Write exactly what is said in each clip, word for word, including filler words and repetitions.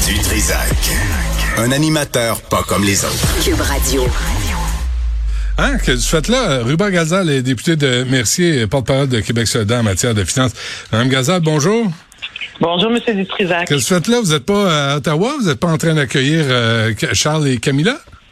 Du Trisac. Un animateur pas comme les autres. Cube Radio. Hein, que tu faites là? Ruben Gazal est député de Mercier, porte-parole de Québec solidaire en matière de finances. Madame Gazal, bonjour. Bonjour, M. Dutrisac. Qu'est-ce que vous faites là? Vous n'êtes pas à Ottawa? Vous n'êtes pas en train d'accueillir euh, Charles et Camilla?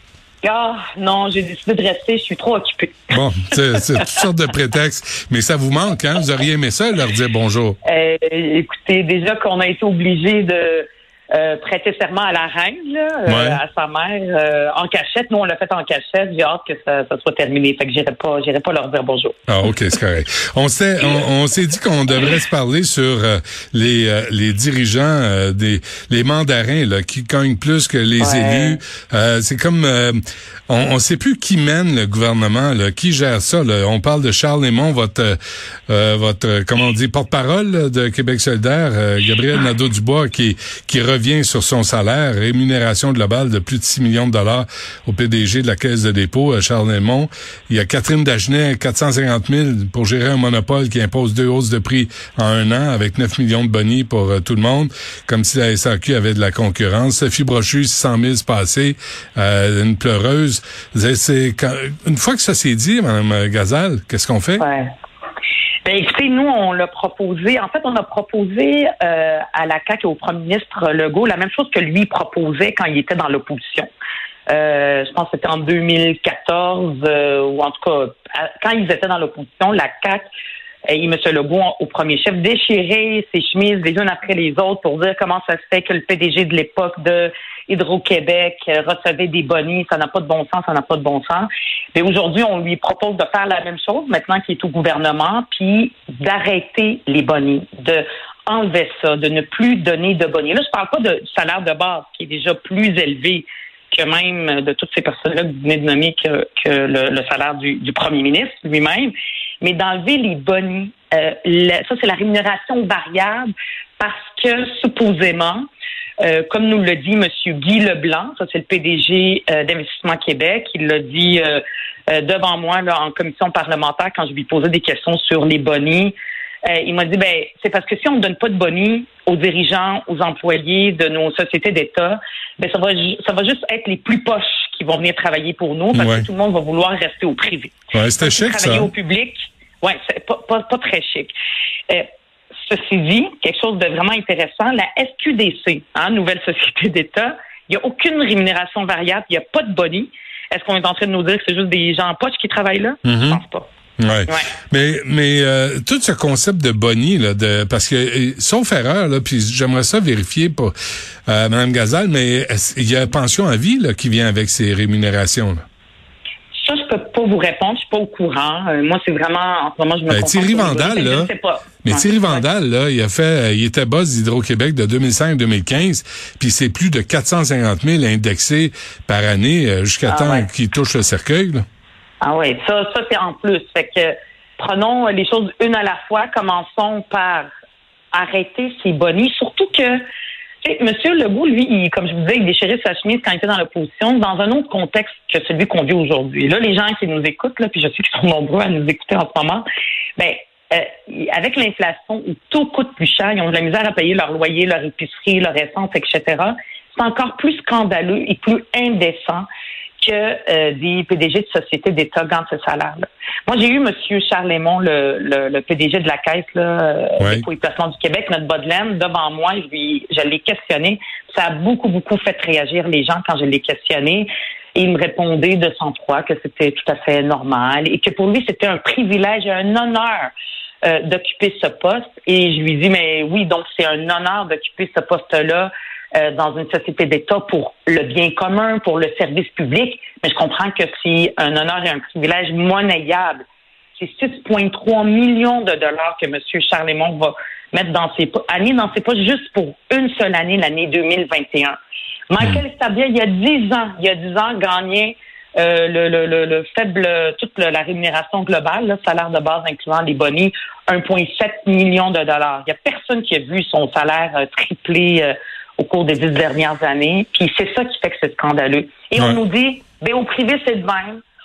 Ah, non, j'ai décidé de rester. Je suis trop occupée. Bon, c'est, c'est toutes sortes de prétextes. Mais ça vous manque, hein? Vous auriez aimé ça, leur dire bonjour? Euh, écoutez, déjà qu'on a été obligé de euh, prêter serment à la reine, là, euh, Ouais. à sa mère, euh, en cachette. Nous, on l'a fait en cachette. J'ai hâte que ça, ça soit terminé. Fait que j'irai pas, j'irai pas leur dire bonjour. Ah, OK, c'est correct. On s'est, on, on s'est dit qu'on devrait se parler sur euh, les euh, les dirigeants, euh, des les mandarins là, qui cognent plus que les Ouais. élus. Euh, c'est comme, euh, on, on sait plus qui mène le gouvernement, là, qui gère ça. Là. On parle de Charles Lemond, votre, euh, votre, euh, comment on dit, porte-parole là, de Québec solidaire, euh, Gabriel Nadeau-Dubois, qui qui revient sur son salaire, rémunération globale de plus de six millions de dollars au P D G de la Caisse de dépôt, euh, Charles Lemond. Il y a Catherine Dagenet, quatre cent cinquante mille pour gérer un monopole qui impose deux hausses de prix en un an avec neuf millions de bonnies pour euh, tout le monde, comme si la S A Q avait de la concurrence. Sophie Brochu, six cent mille passés, euh, une pleureuse. C'est, c'est quand, une fois que ça s'est dit, Mme Gazal, qu'est-ce qu'on fait? Ouais. Ben, écoutez, nous, on l'a proposé. En fait, on a proposé euh, à la C A Q et au premier ministre Legault la même chose que lui proposait quand il était dans l'opposition. Euh, je pense que c'était en deux mille quatorze, euh, ou en tout cas, à, quand ils étaient dans l'opposition, la C A Q et M. Legault, au premier chef, déchirait ses chemises les unes après les autres pour dire comment ça se fait que le P D G de l'époque de Hydro-Québec euh, recevait des bonnies. Ça n'a pas de bon sens, ça n'a pas de bon sens. Mais aujourd'hui, on lui propose de faire la même chose maintenant qu'il est au gouvernement, puis d'arrêter les bonnies, de enlever ça, de ne plus donner de bonnies. Là, je parle pas de salaire de base, qui est déjà plus élevé que même de toutes ces personnes-là que vous venez de nommer que, que le, le salaire du, du premier ministre lui-même, mais d'enlever les bonnies. Euh, la, ça, c'est la rémunération variable parce que, supposément, euh, comme nous le dit M. Guy Leblanc, ça c'est le P D G euh, d'Investissement Québec, il l'a dit euh, euh, devant moi là, en commission parlementaire quand je lui posais des questions sur les bonnies. Euh, il m'a dit, ben, c'est parce que si on ne donne pas de bonnies aux dirigeants, aux employés de nos sociétés d'État, ben, ça va, ça va juste être les plus poches qui vont venir travailler pour nous parce Ouais. que tout le monde va vouloir rester au privé. Ouais, c'était chic, Travailler ça. au public, ouais, c'est pas, pas, pas très chic. Euh, ceci dit, quelque chose de vraiment intéressant, la S Q D C, hein, nouvelle société d'État, il n'y a aucune rémunération variable, il n'y a pas de bonnies. Est-ce qu'on est en train de nous dire que c'est juste des gens en poche qui travaillent là? Mm-hmm. Je pense pas. Ouais. Ouais. Mais mais euh, tout ce concept de bonnie là, de parce que euh, sauf erreur là, puis j'aimerais ça vérifier pour euh, Mme Gazal, mais il y a pension à vie là qui vient avec ces rémunérations là. Ça, je peux pas vous répondre, je suis pas au courant. Euh, moi, c'est vraiment en ce moment je me Ben, concentre Thierry sur les Vandal bonnies, là. je sais pas. Mais Ouais. Thierry Vandal là, il a fait euh, il était boss d'Hydro-Québec de deux mille cinq à deux mille quinze, puis c'est plus de quatre cent cinquante mille indexés par année euh, jusqu'à Ah temps ouais. qu'il touche le cercueil là. Ah oui, ça, ça c'est en plus. Fait que prenons les choses une à la fois. Commençons par arrêter ces bonnies. Surtout que, tu sais, M. Legault, lui, il, comme je vous disais, il déchirait sa chemise quand il était dans l'opposition, dans un autre contexte que celui qu'on vit aujourd'hui. Là, les gens qui nous écoutent, là, puis je sais qu'ils sont nombreux à nous écouter en ce moment, ben, euh, avec l'inflation où tout coûte plus cher, ils ont de la misère à payer leur loyer, leur épicerie, leur essence, et cetera. C'est encore plus scandaleux et plus indécent que euh, des P D G de sociétés d'État gagnent ce salaire-là. Moi, j'ai eu M. Charles Lemond, le, le, le P D G de la Caisse là, Ouais. dépôt et placement du Québec, notre bas de laine, devant moi, je, lui, je l'ai questionné. Ça a beaucoup, beaucoup fait réagir les gens quand je l'ai questionné. Et il me répondait de sang-froid que c'était tout à fait normal et que pour lui, c'était un privilège et un honneur euh, d'occuper ce poste. Et je lui dis, mais oui, donc c'est un honneur d'occuper ce poste-là euh, dans une société d'État pour le bien commun, pour le service public. Mais je comprends que c'est un honneur et un privilège monnayable. C'est six virgule trois millions de dollars que M. Charles Lemond va mettre dans ses poches, année dans ses poches juste pour une seule année, l'année deux mille vingt et un. Michael Stabia, il y a dix ans, il y a dix ans, gagnait euh, le, le, le, le faible, toute le, la rémunération globale, le salaire de base incluant les bonnies, un virgule sept million de dollars. Il n'y a personne qui a vu son salaire euh, tripler euh, au cours des dix dernières années. Puis c'est ça qui fait que c'est scandaleux. Et Ouais. on nous dit, ben au privé, c'est de même.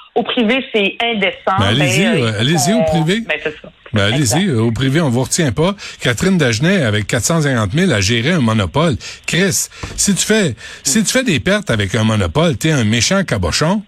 au privé, c'est indécent. Ben, allez-y, ben, euh, allez-y on... au privé. Ben, c'est ça. Ben, allez-y, euh, au privé, on vous retient pas. Catherine Dagenet, avec quatre cent cinquante mille, a géré un monopole. Chris, si tu fais, si tu fais des pertes avec un monopole, t'es un méchant cabochon.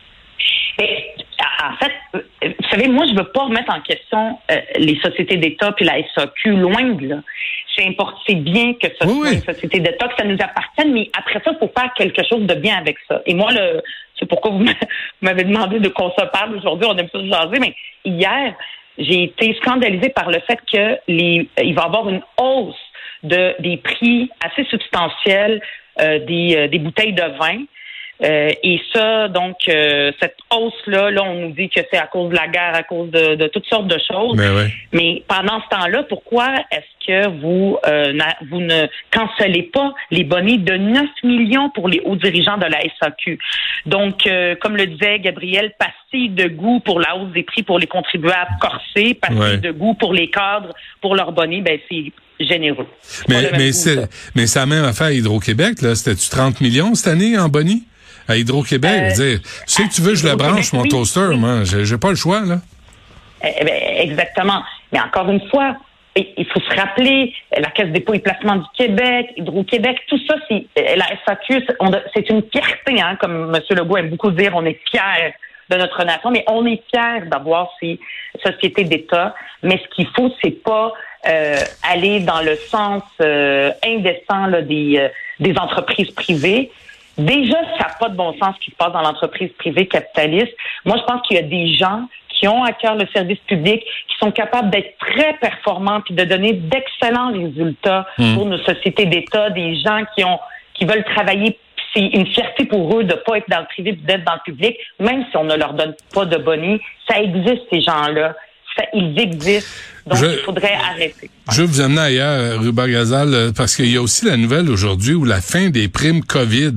Ben, en fait, vous savez, moi, je veux pas remettre en question euh, les sociétés d'État puis la S A Q, loin de là. C'est important, c'est bien que ce oui, soit oui. une société d'État, que ça nous appartienne, mais après ça, il faut faire quelque chose de bien avec ça. Et moi, le, c'est pourquoi vous m'avez demandé de qu'on se parle aujourd'hui, on aime ça se jaser, mais hier, j'ai été scandalisée par le fait que les, il va y avoir une hausse de, des prix assez substantiels euh, des, euh, des bouteilles de vin. Euh, et ça, donc, euh, cette hausse-là, là, on nous dit que c'est à cause de la guerre, à cause de, de toutes sortes de choses. Mais, ouais. Mais pendant ce temps-là, pourquoi est-ce que vous, euh, na, vous ne cancellez pas les bonnets de neuf millions pour les hauts dirigeants de la S A Q? Donc, euh, comme le disait Gabriel, pastille de goût pour la hausse des prix pour les contribuables corsés, pastille ouais. de goût pour les cadres, pour leurs bonnets, ben c'est généreux. C'est mais mais, coup, c'est, mais c'est la même affaire à Hydro-Québec, là. C'était-tu trente millions cette année en boni? À Hydro-Québec, euh, je veux dire, tu sais que tu veux que je le branche, mon oui, toaster, oui. moi, j'ai, j'ai pas le choix, là. Eh ben, exactement. Mais encore une fois, il faut se rappeler, la Caisse des dépôts et placements du Québec, Hydro-Québec, tout ça, c'est la S A Q, c'est, on, c'est une fierté, hein, comme M. Legault aime beaucoup dire, on est fiers de notre nation, mais on est fiers d'avoir ces sociétés d'État. Mais ce qu'il faut, c'est pas euh, aller dans le sens euh, indécent là, des, euh, des entreprises privées. Déjà, ça n'a pas de bon sens ce qui se passe dans l'entreprise privée capitaliste. Moi, je pense qu'il y a des gens qui ont à cœur le service public, qui sont capables d'être très performants puis de donner d'excellents résultats mmh. pour nos sociétés d'État, des gens qui ont qui veulent travailler. C'est une fierté pour eux de ne pas être dans le privé et d'être dans le public, même si on ne leur donne pas de boni. Ça existe, ces gens-là. Ça, ils existent. Donc, je, il faudrait arrêter. Je vais vous amener ailleurs, Ruba Gazal, parce qu'il y a aussi la nouvelle aujourd'hui où la fin des primes COVID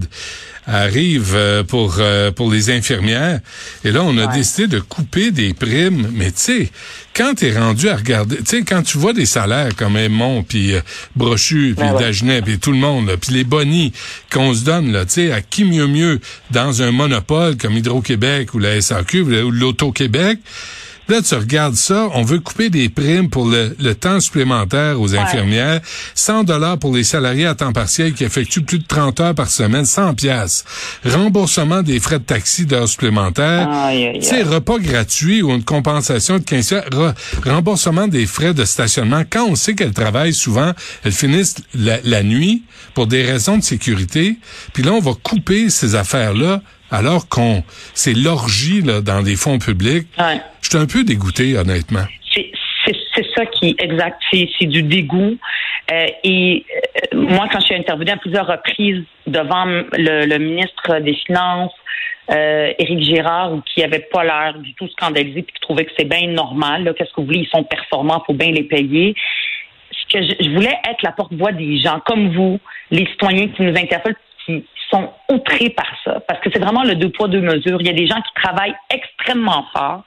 arrive pour pour les infirmières. Et là, on a ouais. décidé de couper des primes. Mais tu sais, quand t'es rendu à regarder, tu sais, quand tu vois des salaires comme Aymon, puis euh, Brochu, puis ben ouais. Dagenet, puis tout le monde, puis les bonis qu'on se donne, là, tu sais, à qui mieux mieux dans un monopole comme Hydro-Québec ou la S A Q ou l'Auto-Québec. Là, tu regardes ça, on veut couper des primes pour le, le temps supplémentaire aux infirmières, cent dollars pour les salariés à temps partiel qui effectuent plus de trente heures par semaine, cent piastres. Remboursement des frais de taxi d'heures supplémentaires, tu sais, repas gratuits ou une compensation de quinze heures, re, remboursement des frais de stationnement. Quand on sait qu'elles travaillent souvent, elles finissent la, la nuit pour des raisons de sécurité, puis là, on va couper ces affaires-là alors qu'on c'est l'orgie là dans les fonds publics. Ouais. Je suis un peu dégoûté, honnêtement. C'est, c'est, c'est ça qui est exact. C'est, c'est du dégoût. Euh, et euh, moi, quand je suis intervenue à plusieurs reprises devant le, le ministre des Finances, euh, Éric Girard, qui avait pas l'air du tout scandalisé puis qui trouvait que c'est bien normal. Là, qu'est-ce que vous voulez, ils sont performants, faut bien les payer. Ce que je, je voulais être la porte-voix des gens comme vous, les citoyens qui nous interpellent, qui sont outrés par ça, parce que c'est vraiment le deux poids, deux mesures. Il y a des gens qui travaillent extrêmement fort,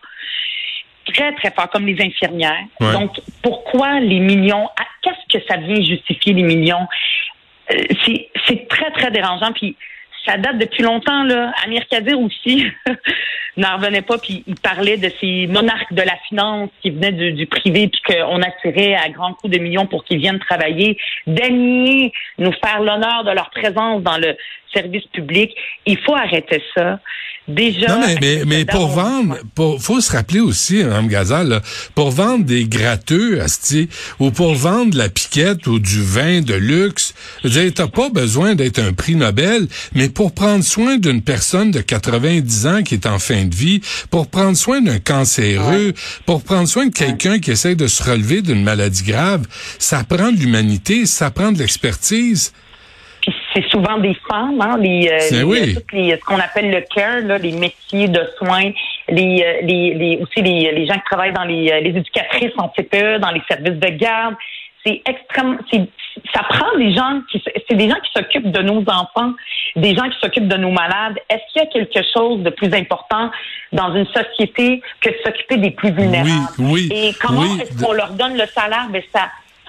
très, très fort, comme les infirmières. Ouais. Donc, pourquoi les millions? Qu'est-ce que ça vient justifier, les millions? Euh, c'est, c'est très, très dérangeant, puis ça date depuis longtemps, là. Amir Kadir aussi n'en revenait pas, puis il parlait de ces monarques de la finance qui venaient du, du privé, puis qu'on attirait à grands coups de millions pour qu'ils viennent travailler, daigner nous faire l'honneur de leur présence dans le service public. Il faut arrêter ça. Déjà. Non, mais, mais, mais pour vendre, pour, faut se rappeler aussi, Mme Gazal, là, pour vendre des gratteux, asti, ou pour vendre de la piquette ou du vin de luxe, je veux dire, t'as pas besoin d'être un prix Nobel, mais pour prendre soin d'une personne de quatre-vingt-dix ans qui est en fin de vie, pour prendre soin d'un cancéreux, ouais. pour prendre soin de quelqu'un ouais. qui essaie de se relever d'une maladie grave, ça prend de l'humanité, ça prend de l'expertise. Puis c'est souvent des femmes, hein, les, euh, les, oui. toutes les, ce qu'on appelle le care, là, les métiers de soins, les, les, les aussi les, les gens qui travaillent dans les, les éducatrices en C P E, dans les services de garde. C'est extrêmement, c'est, ça prend des gens qui, c'est des gens qui s'occupent de nos enfants, des gens qui s'occupent de nos malades. Est-ce qu'il y a quelque chose de plus important dans une société que de s'occuper des plus vulnérables? Oui, oui. Et comment oui. est-ce qu'on leur donne le salaire? Ben ça.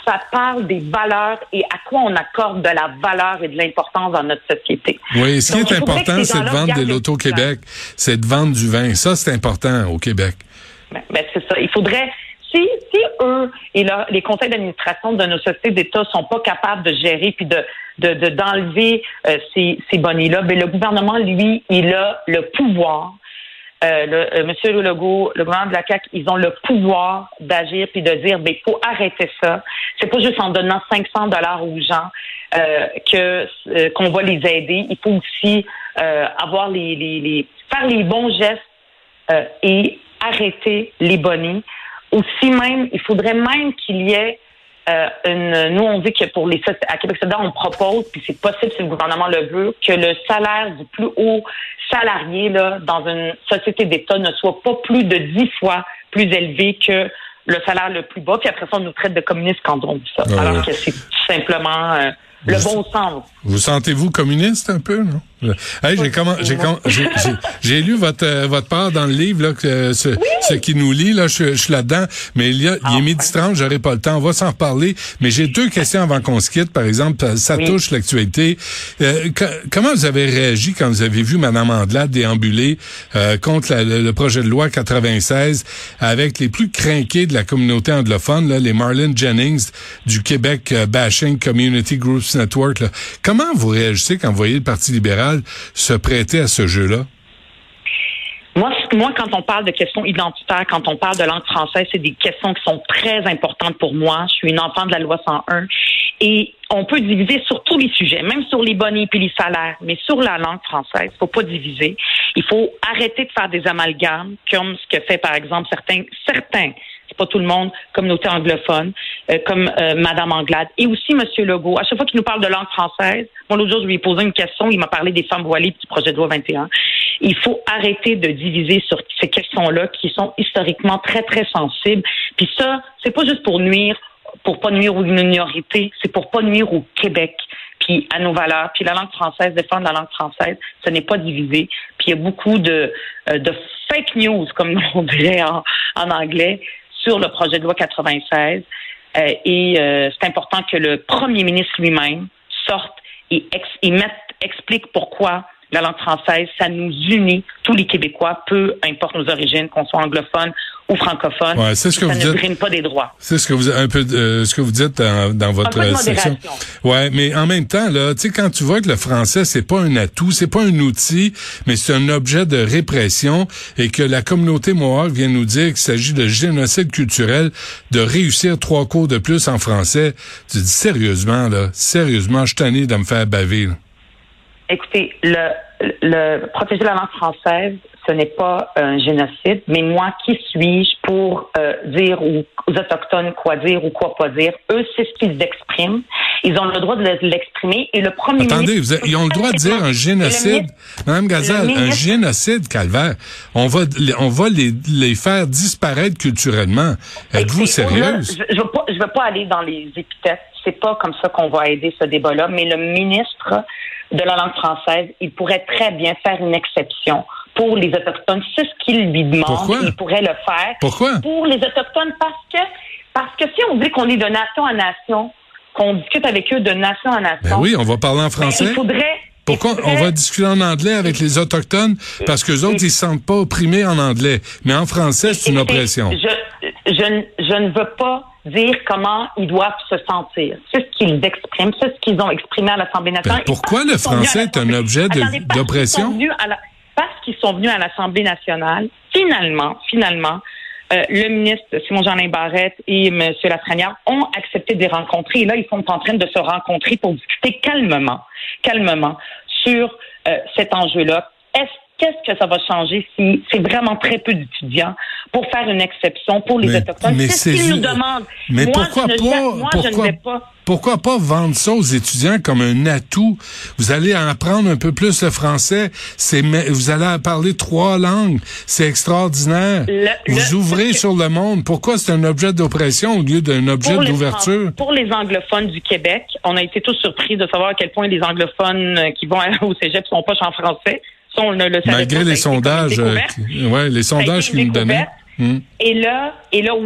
ça parle des valeurs et à quoi on accorde de la valeur et de l'importance dans notre société. Oui, ce Donc, qui est important, c'est de vendre de l'Auto-Québec. C'est de vendre du vin. Ça, c'est important au Québec. Ben, ben c'est ça. Il faudrait... Si, si eux et là, les conseils d'administration de nos sociétés d'État sont pas capables de gérer puis de, de, de d'enlever euh, ces, ces bonnets-là, ben le gouvernement, lui, il a le pouvoir. Euh, le, euh, Monsieur Legault, le gouvernement de la C A Q, ils ont le pouvoir d'agir puis de dire, ben faut arrêter ça. C'est pas juste en donnant cinq cents dollars aux gens euh, que euh, qu'on va les aider. Il faut aussi euh, avoir les, les, les faire les bons gestes euh, et arrêter les bonnets. Aussi même, il faudrait même qu'il y ait euh, une. Nous, on dit que pour les à Québec solidaire, on propose, puis c'est possible si le gouvernement le veut, que le salaire du plus haut salarié là dans une société d'État ne soit pas plus de dix fois plus élevé que le salaire le plus bas. Puis après ça, on nous traite de communistes quand on dit ça, ah, alors ouais. que c'est tout simplement euh, le vous, bon sens. Vous sentez-vous communiste un peu, non? Hey, j'ai comment j'ai j'ai j'ai lu votre euh, votre part dans le livre là que ce, oui. ce qui nous lie là, je, je suis là-dedans, mais il y a il est midi trente, j'aurai pas le temps, on va s'en reparler, mais j'ai deux questions avant qu'on se quitte. Par exemple, ça oui. touche l'actualité. Euh, que, comment vous avez réagi quand vous avez vu Mme Anglade déambuler euh, contre la, le, le projet de loi quatre-vingt-seize avec les plus crinqués de la communauté anglophone, là, les Marlene Jennings du Québec euh, Bashing Community Groups Network là. Comment vous réagissez quand vous voyez le Parti libéral se prêter à ce jeu-là? Moi, moi, quand on parle de questions identitaires, quand on parle de langue française, c'est des questions qui sont très importantes pour moi. Je suis une enfant de la loi cent un et on peut diviser sur tous les sujets, même sur les bonnets puis les salaires, mais sur la langue française, il faut pas diviser. Il faut arrêter de faire des amalgames comme ce que fait, par exemple, certains, certains, c'est pas tout le monde, communauté anglophone, euh, comme euh, Madame Anglade, et aussi Monsieur Legault. À chaque fois qu'il nous parle de langue française, moi l'autre jour je lui ai posé une question, il m'a parlé des femmes voilées du projet de loi vingt et un. Il faut arrêter de diviser sur ces questions-là qui sont historiquement très très sensibles. Puis ça, c'est pas juste pour nuire, pour pas nuire aux minorités, c'est pour pas nuire au Québec. Puis à nos valeurs, puis la langue française, défendre la langue française, ce n'est pas divisé. Puis il y a beaucoup de, euh, de fake news, comme on dirait en, en anglais, sur le projet de loi quatre-vingt-seize. Euh, et euh, c'est important que le premier ministre lui-même sorte et, ex- et mette, explique pourquoi la langue française, ça nous unit, tous les Québécois, peu importe nos origines, qu'on soit anglophone ou francophone. Ouais, c'est ce que ça vous ne dites. brime pas des droits. C'est ce que vous un peu euh, ce que vous dites dans, dans votre un peu de section. Ouais, mais en même temps là, tu sais quand tu vois que le français c'est pas un atout, c'est pas un outil, mais c'est un objet de répression et que la communauté mohawk vient nous dire qu'il s'agit de génocide culturel, de réussir trois cours de plus en français. Tu dis sérieusement là, sérieusement, je suis tanné de me faire baver. Là. Écoutez, le, le protéger la langue française, ce n'est pas un génocide, mais moi, qui suis-je pour euh, dire aux, aux Autochtones quoi dire ou quoi pas dire? Eux, c'est ce qu'ils expriment. Ils ont le droit de l'exprimer et le premier Attendez, ministre... Attendez, ils ont le droit de dire un génocide. Madame Gazal, un génocide, calvaire. On va, on va les, les faire disparaître culturellement. Êtes-vous sérieuse? Je ne veux pas, je veux pas aller dans les épithètes. C'est pas comme ça qu'on va aider ce débat-là, mais le ministre de la langue française, il pourrait très bien faire une exception pour les Autochtones. C'est ce qu'il lui demande. Pourquoi? Il pourrait le faire. Pourquoi? Pour les Autochtones, parce que, parce que si on dit qu'on est de nation en nation, qu'on discute avec eux de nation en nation... Ben oui, on va parler en français. Ben, il faudrait... Pourquoi il faudrait... on va discuter en anglais avec les Autochtones? Parce qu'eux autres, ils se sentent pas opprimés en anglais. Mais en français, c'est une oppression. Je, je, je ne veux pas dire comment ils doivent se sentir. C'est ce qu'ils expriment, c'est ce qu'ils ont exprimé à l'Assemblée nationale. Ben pourquoi le français est un objet de, Attendez, d'oppression? La, parce qu'ils sont venus à l'Assemblée nationale, finalement, finalement, euh, le ministre Simon-Jeanin Barrette et M. Lafrenière ont accepté de les rencontrer. Et là, ils sont en train de se rencontrer pour discuter calmement, calmement sur euh, cet enjeu-là. Est-ce Qu'est-ce que ça va changer si c'est vraiment très peu d'étudiants pour faire une exception pour les mais, Autochtones? Mais c'est ce qu'ils nous demandent. Mais moi, pourquoi je pas? moi, pourquoi, je ne vais pas. Pourquoi pas vendre ça aux étudiants comme un atout? Vous allez en apprendre un peu plus le français. C'est, vous allez parler trois langues. C'est extraordinaire. Le, vous le, ouvrez que, sur le monde. Pourquoi c'est un objet d'oppression au lieu d'un objet d'ouverture? Pour les anglophones du Québec, on a été tous surpris de savoir à quel point les anglophones qui vont au cégep sont poches en français. On ne le Malgré les sondages, euh, qui, ouais, les sondages qu'ils nous donnaient. Hum. Et là, et là, oui,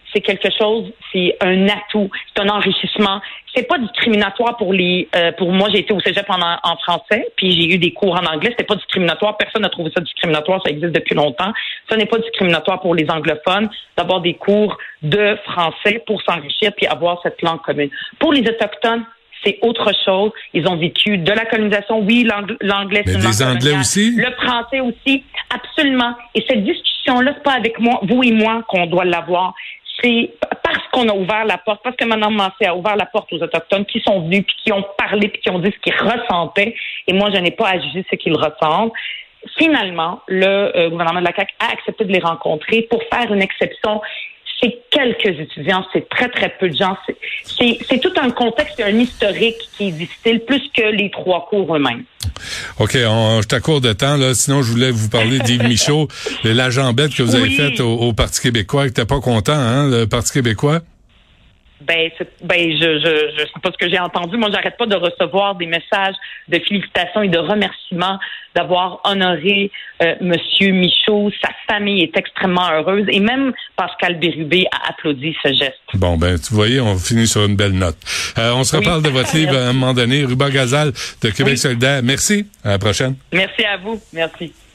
c'est quelque chose, c'est un atout, c'est un enrichissement. C'est pas discriminatoire pour les. Euh, pour moi, j'ai été au cégep en, en français, puis j'ai eu des cours en anglais. C'était pas discriminatoire. Personne n'a trouvé ça discriminatoire. Ça existe depuis longtemps. Ce n'est pas discriminatoire pour les anglophones d'avoir des cours de français pour s'enrichir puis avoir cette langue commune. Pour les autochtones, c'est autre chose. Ils ont vécu de la colonisation. Oui, l'ang- l'anglais, c'est une langue des Anglais coloniale. aussi? Le français aussi. Absolument. Et cette discussion-là, c'est pas avec moi, vous et moi, qu'on doit l'avoir. C'est parce qu'on a ouvert la porte, parce que Mme Massé a ouvert la porte aux Autochtones qui sont venus, puis qui ont parlé, puis qui ont dit ce qu'ils ressentaient. Et moi, je n'ai pas à juger ce qu'ils ressentent. Finalement, le euh, gouvernement de la C A Q a accepté de les rencontrer pour faire une exception. C'est quelques étudiants, c'est très, très peu de gens. C'est, c'est, c'est tout un contexte et un historique qui est difficile, plus que les trois cours eux-mêmes. OK, on, je t'accorde de temps, là. Sinon, je voulais vous parler d'Yves Michaud, la jambette que vous avez Oui. faite au, au Parti québécois, que t'es pas content, hein, le Parti québécois? Ben, c'est, ben, je, je, je sais pas ce que j'ai entendu. Moi, j'arrête pas de recevoir des messages de félicitations et de remerciements d'avoir honoré euh, Monsieur Michaud. Sa famille est extrêmement heureuse et même Pascal Bérubé a applaudi ce geste. Bon, ben, tu voyez, on finit sur une belle note. Euh, on se Oui. reparle de votre livre à un moment donné, Ruba Gazal de Québec Oui. solidaire. Merci. À la prochaine. Merci à vous. Merci.